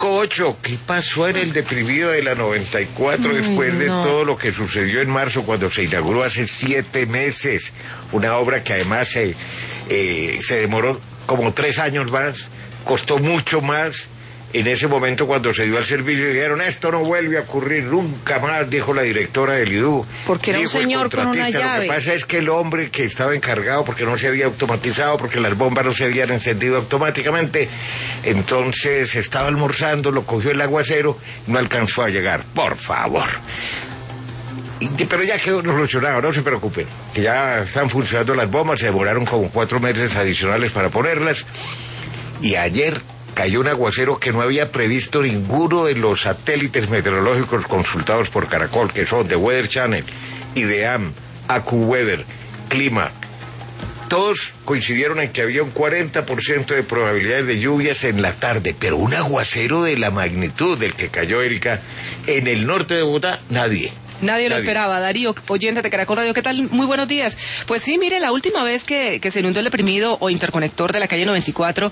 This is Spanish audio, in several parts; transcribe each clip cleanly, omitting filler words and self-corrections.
5-8, ¿qué pasó en el deprimido de la 94 después de todo lo que sucedió en marzo cuando se inauguró hace 7 meses? Una obra que además se demoró como 3 años más, costó mucho más. En ese momento cuando se dio al servicio dijeron, esto no vuelve a ocurrir nunca más, dijo la directora del IDU. Porque era un señor con una llave. Lo que pasa es que el hombre que estaba encargado, porque no se había automatizado, porque las bombas no se habían encendido automáticamente, entonces estaba almorzando, lo cogió el aguacero, no alcanzó a llegar. Por favor. Pero ya quedó solucionado, no se preocupen, que ya están funcionando las bombas, se demoraron como 4 meses adicionales para ponerlas, y ayer cayó un aguacero que no había previsto ninguno de los satélites meteorológicos consultados por Caracol, que son The Weather Channel, IDEAM, AccuWeather, Clima. Todos coincidieron en que había un 40% de probabilidades de lluvias en la tarde, pero un aguacero de la magnitud del que cayó, Erika, en el norte de Bogotá, Nadie lo esperaba. Darío, oyente de Caracol Radio, ¿qué tal? Muy buenos días. Pues sí, mire, la última vez que se inundó el deprimido o interconector de la calle 94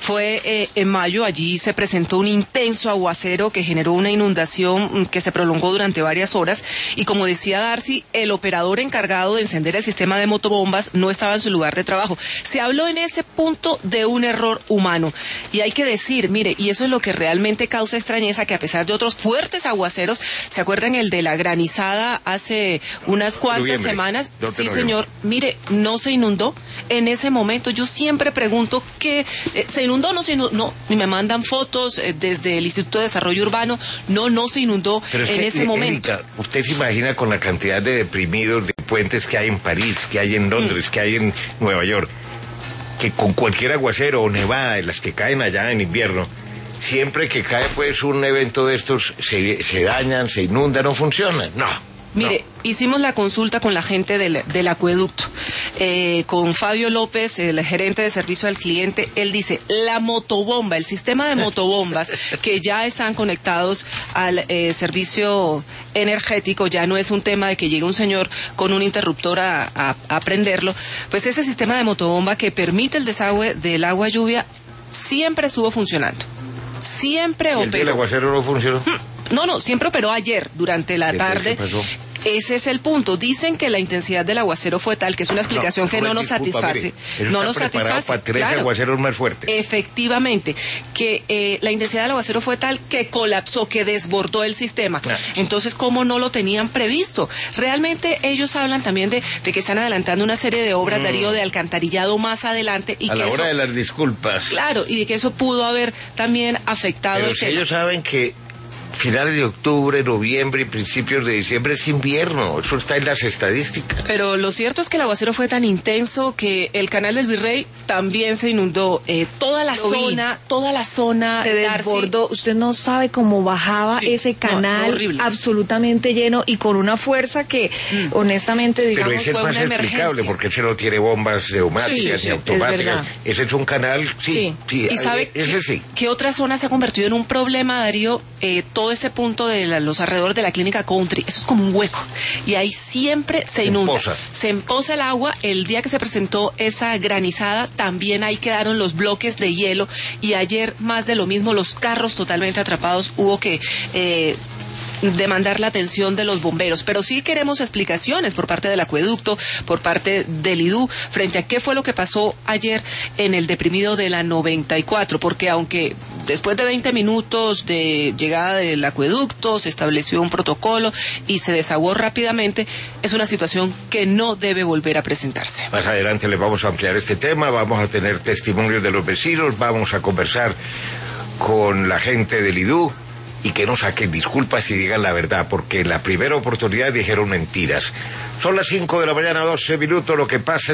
fue en mayo. Allí se presentó un intenso aguacero que generó una inundación que se prolongó durante varias horas. Y como decía Darcy, el operador encargado de encender el sistema de motobombas no estaba en su lugar de trabajo. Se habló en ese punto de un error humano. Y hay que decir, mire, y eso es lo que realmente causa extrañeza, que a pesar de otros fuertes aguaceros, ¿se acuerdan el de la granizada hace unas cuantas semanas? Sí, señor. Mire, no se inundó en ese momento. Yo siempre pregunto que ¿se inundó o no se inundó? No, y me mandan fotos desde el Instituto de Desarrollo Urbano. No se inundó en ese momento. Erika, ¿usted se imagina con la cantidad de deprimidos, de puentes que hay en París, que hay en Londres, que hay en Nueva York, que con cualquier aguacero o nevada de las que caen allá en invierno, siempre que cae pues un evento de estos, se dañan, se inundan, no funcionan? Mire, hicimos la consulta con la gente del acueducto, con Fabio López, el gerente de servicio al cliente. Él dice, la motobomba, el sistema de motobombas que ya están conectados al servicio energético, ya no es un tema de que llegue un señor con un interruptor a prenderlo. Pues ese sistema de motobomba que permite el desagüe del agua lluvia siempre estuvo funcionando. Siempre operó. ¿El aguacero no funcionó? No, siempre operó ayer, durante la tarde. ¿Qué pasó? Ese es el punto. Dicen que la intensidad del aguacero fue tal, que es una explicación que no nos satisface. No nos satisface. Para 3 aguaceros más fuertes. Efectivamente, que la intensidad del aguacero fue tal que colapsó, que desbordó el sistema. Entonces, ¿cómo no lo tenían previsto? Realmente ellos hablan también de que están adelantando una serie de obras, Darío, de alcantarillado más adelante. Y a la hora de las disculpas. Claro, y de que eso pudo haber también afectado el tema. Pero ellos saben que finales de octubre, noviembre y principios de diciembre es invierno, eso está en las estadísticas. Pero lo cierto es que el aguacero fue tan intenso que el canal del Virrey también se inundó. Toda la zona se desbordó. Usted no sabe cómo bajaba ese canal, absolutamente lleno y con una fuerza que honestamente, digamos, pero ese fue es una más emergencia. Explicable porque ese no tiene bombas neumáticas ni automáticas. Ese es un canal, sí. ¿Y sabe qué otra zona se ha convertido en un problema, Darío? Todo ese punto de los alrededores de la clínica Country, eso es como un hueco, y ahí siempre se inunda, se empoza el agua. El día que se presentó esa granizada, también ahí quedaron los bloques de hielo, y ayer más de lo mismo, los carros totalmente atrapados. Hubo que demandar la atención de los bomberos, pero sí queremos explicaciones por parte del acueducto, por parte del IDU, frente a qué fue lo que pasó ayer en el deprimido de la 94, porque aunque después de 20 minutos de llegada del acueducto se estableció un protocolo y se desaguó rápidamente, es una situación que no debe volver a presentarse. Más adelante les vamos a ampliar este tema, vamos a tener testimonios de los vecinos, vamos a conversar con la gente del IDU, y que no saquen disculpas y digan la verdad, porque en la primera oportunidad dijeron mentiras. Son las 5 de la mañana, 12 minutos, lo que pasa